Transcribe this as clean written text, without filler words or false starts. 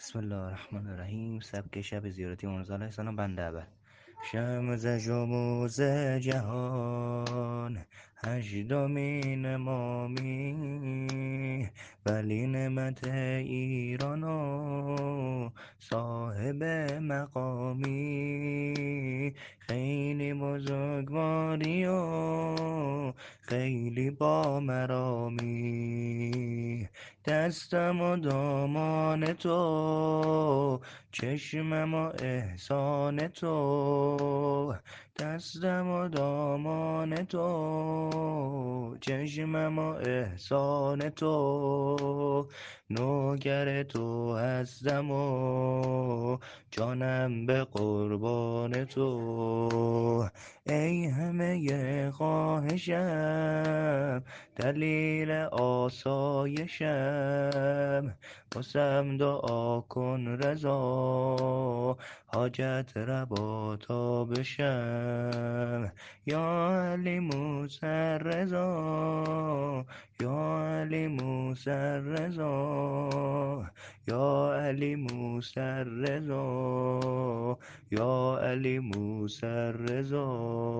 بسم الله الرحمن الرحیم. سبک شب زیارتی مرزا علیه السلام بنده اول. شمس جموز جهان هشتمین امامی، ولی نعمت ایران و صاحب مقامی. خیلی بزرگواری و خیلی با مرامی، دستم و دامان تو، چشمم و احسان تو. دستم و دامان تو، چشمم و احسان تو. نوکر تو هستم و جانم به قربان تو. ای همه خواهشم، دلیل آسایشم، واسم دعا کن رضا، حاجت روا تا بشم. یا علی موسی رضا، یا علی موسی رضا، یا علی موسی رضا، یا علی موسی رضا.